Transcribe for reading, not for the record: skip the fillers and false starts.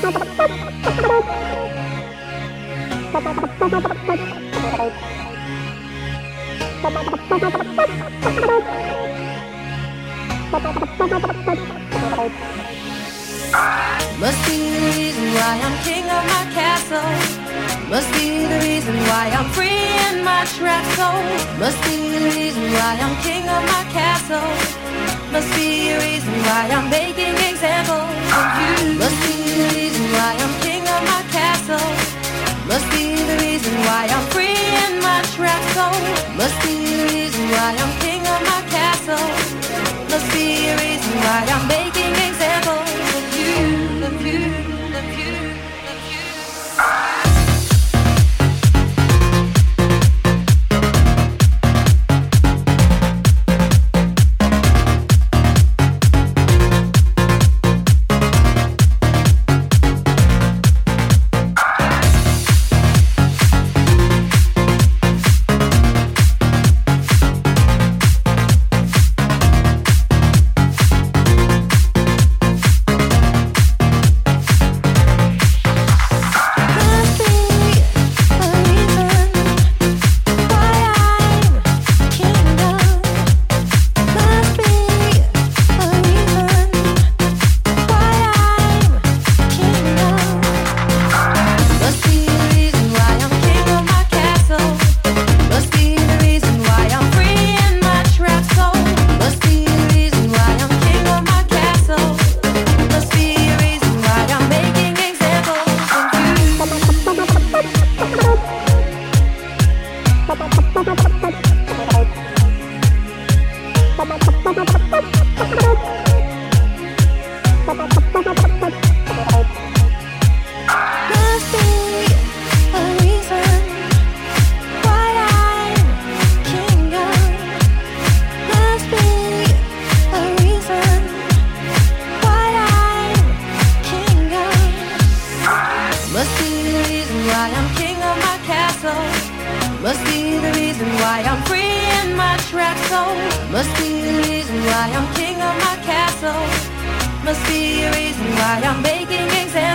Must be the reason why I'm king of my castle. Must be the reason why I'm free in my trap soul. Must be the reason why I'm king of my castle. Must be a reason why I'm making examples of you. Must be the reason why I'm king of my castle. Must be the reason why I'm free in my trap soul. Must be the reason why I'm king of my castle. Must be a reason why I'm making examples of you, of you, of you, of you. Must be the reason why I'm free in my trap soul. Must be the reason why I'm king of my castle. Must be a reason why I'm making examples.